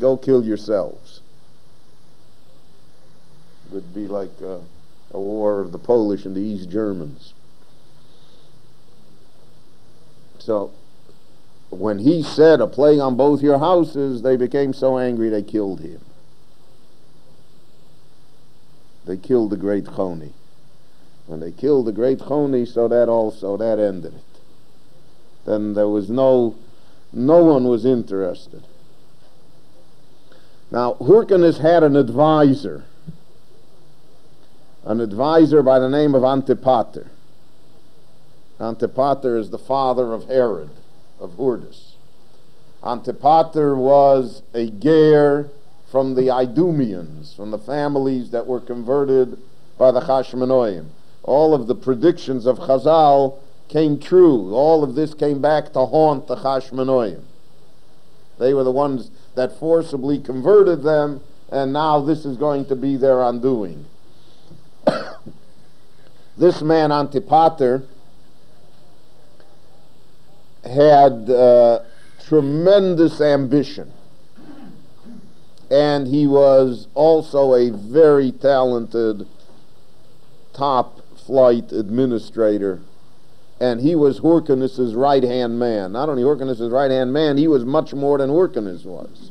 go kill yourselves. It would be like a war of the Polish and the East Germans. So when he said a plague on both your houses, they became so angry they killed him. They killed the great Choni. When they killed the great Choni, so that ended it. Then there was no one was interested. Now, Hyrcanus had an advisor by the name of Antipater. Antipater is the father of Herod, of Hyrcanus. Antipater was a ger from the Idumeans, from the families that were converted by the Hashmonaim. All of the predictions of Chazal came true. All of this came back to haunt the Hashmonaim. They were the ones that forcibly converted them, and now this is going to be their undoing. This man, Antipater, had tremendous ambition, and he was also a very talented top-flight administrator, and he was Hyrcanus's right-hand man. Not only Hyrcanus's right-hand man, he was much more than Hyrcanus was.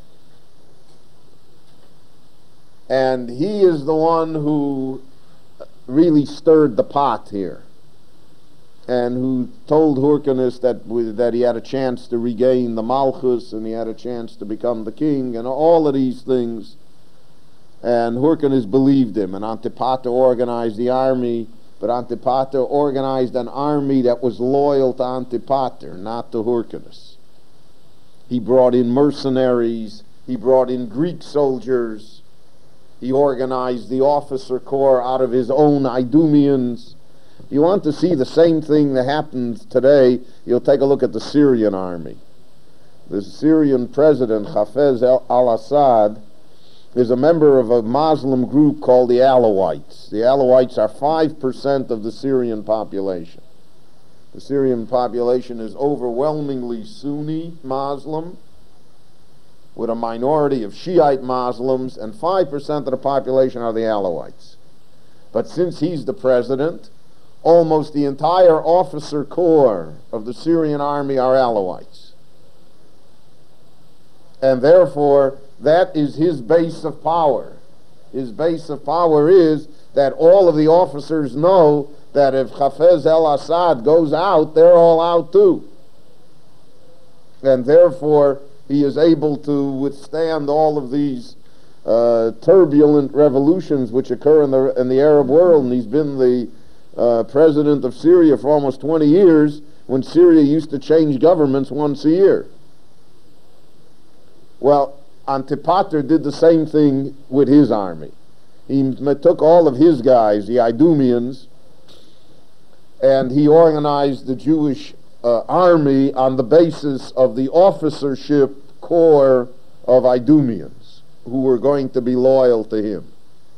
And he is the one who really stirred the pot here, and who told Hyrcanus that he had a chance to regain the Malchus, and he had a chance to become the king, and all of these things. And Hyrcanus believed him, and Antipater organized the army, but Antipater organized an army that was loyal to Antipater, not to Hyrcanus. He brought in mercenaries, he brought in Greek soldiers, he organized the officer corps out of his own Idumeans. You want to see the same thing that happens today, you'll take a look at the Syrian army. The Syrian president, Hafez al-Assad, is a member of a Muslim group called the Alawites. The Alawites are 5% of the Syrian population. The Syrian population is overwhelmingly Sunni Muslim, with a minority of Shiite Muslims, and 5% of the population are the Alawites. But since he's the president, almost the entire officer corps of the Syrian army are Alawites. And therefore, that is his base of power. His base of power is that all of the officers know that if Hafez al-Assad goes out, they're all out too. And therefore, he is able to withstand all of these turbulent revolutions which occur in the Arab world. And he's been the president of Syria for almost 20 years, when Syria used to change governments once a year. Well, Antipater did the same thing with his army. He took all of his guys, the Idumeans, and he organized the Jewish army on the basis of the officership corps of Idumeans who were going to be loyal to him.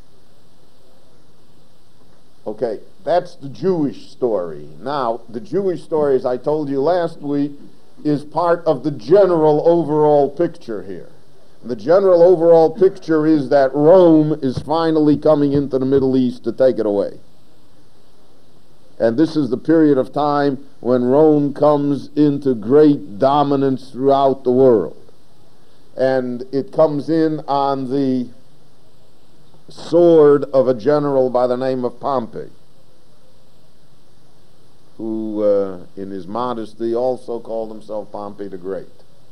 Okay, that's the Jewish story. Now, the Jewish story, as I told you last week, is part of the general overall picture here. The general overall picture is that Rome is finally coming into the Middle East to take it away. And this is the period of time when Rome comes into great dominance throughout the world. And it comes in on the sword of a general by the name of Pompey, who in his modesty also called himself Pompey the Great.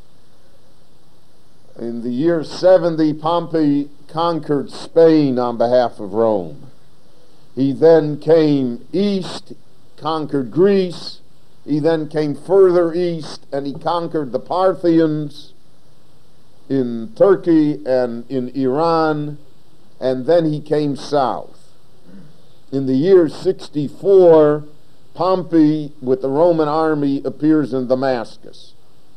In the year 70, Pompey conquered Spain on behalf of Rome. He then came east, conquered Greece. He then came further east, and he conquered the Parthians in Turkey and in Iran, and then he came south. In the year 64, Pompey, with the Roman army, appears in Damascus.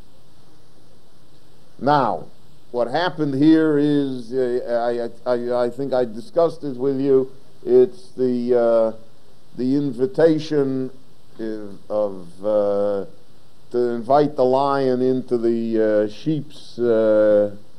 Now, what happened here is, I think I discussed this with you, it's the invitation to invite the lion into the sheep's